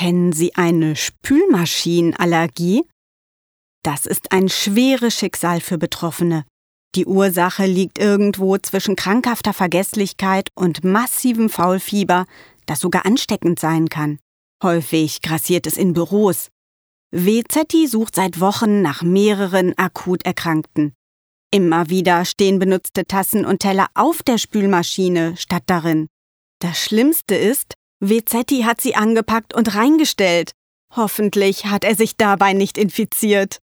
Kennen Sie eine Spülmaschinenallergie? Das ist ein schweres Schicksal für Betroffene. Die Ursache liegt irgendwo zwischen krankhafter Vergesslichkeit und massivem Faulfieber, das sogar ansteckend sein kann. Häufig grassiert es in Büros. WZI sucht seit Wochen nach mehreren akut Erkrankten. Immer wieder stehen benutzte Tassen und Teller auf der Spülmaschine statt darin. Das Schlimmste ist, WZI hat sie angepackt und reingestellt. Hoffentlich hat er sich dabei nicht infiziert.